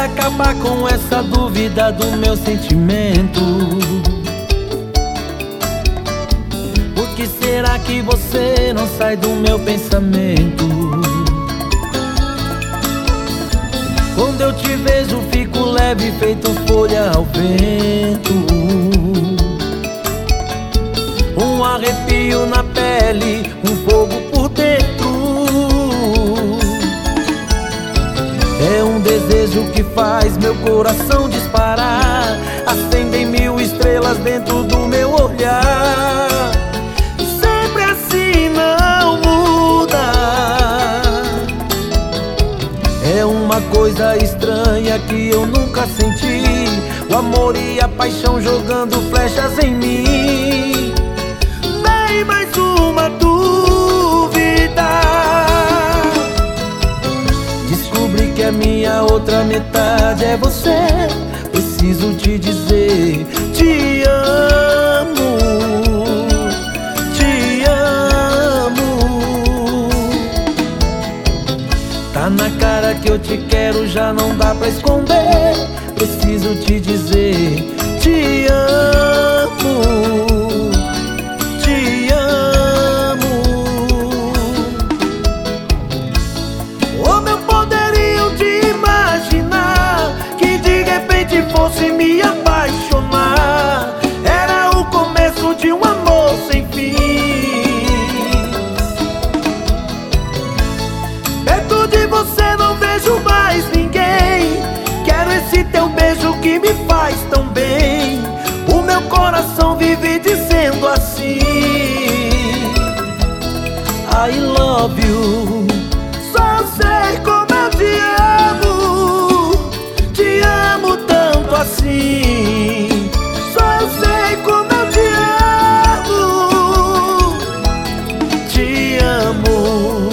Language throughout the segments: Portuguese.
acabar com essa dúvida do meu sentimento. Por que será que você não sai do meu pensamento? Quando eu te vejo fico leve, feito folha ao vento. Um arrepio na pele, um fogo por dentro. É um desejo que faz meu coração disparar. Acendem mil estrelas dentro do meu olhar. Sempre assim não muda. É uma coisa estranha que eu nunca senti. O amor e a paixão jogando flechas em mim. Vem mais uma dúvida. Descobri que a minha outra metade é você. Preciso te dizer, te amo, te amo. Tá na cara que eu te quero, já não dá pra esconder. Preciso te dizer, te amo, te amo. Como eu poderia te imaginar que de repente fosse me apaixonar? Era o começo de um amor sem fim. Perto de você não vejo mais ninguém. Quero esse teu beijo que me faz tão bem. O meu coração vive dizendo assim: I love you. Só sei como eu te amo tanto assim. Só sei como eu te amo.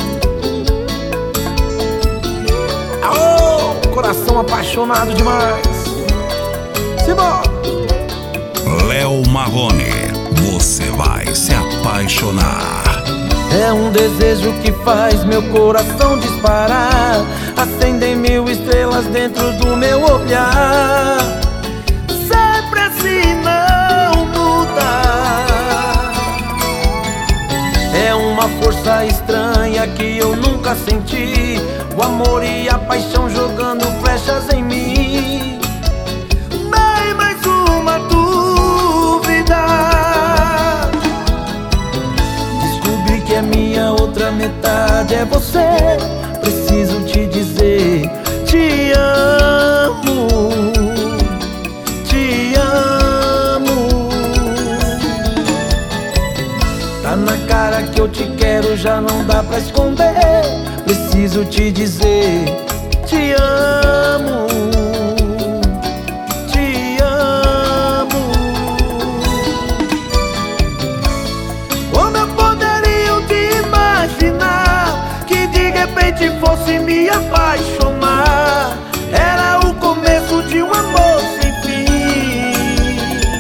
Oh, coração apaixonado demais. Simbora! Léo Marrone, você vai se apaixonar. É um desejo que faz meu coração disparar. Acendem mil estrelas dentro do meu olhar. Sempre assim não muda. É uma força estranha que eu nunca senti. O amor e a paixão jogando flechas em mim. Vem mais uma dúvida. Descobri que a minha outra metade é você. Preciso te dizer, te amo, te amo. Tá na cara que eu te quero, já não dá pra esconder. Preciso te dizer, te amo, te amo. Como eu poderia te imaginar que de repente fosse me apaixonar? Era o começo de um amor sem fim.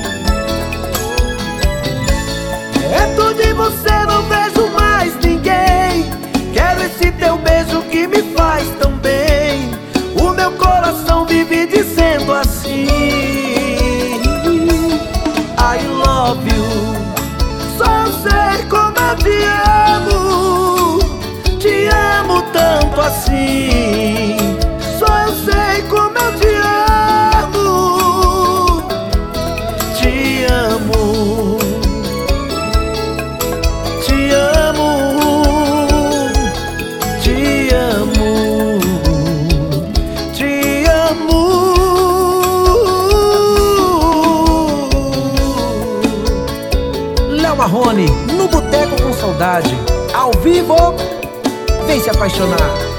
Perto de você não vejo mais ninguém. Quero esse teu beijo que me faz tão bem. O meu coração vive dizendo assim: I love you. Só sei como eu te amo tanto assim. Só eu sei como eu te amo, te amo, te amo, te amo. Léo Marrone, no Boteco com Saudade, ao vivo, vem se apaixonar.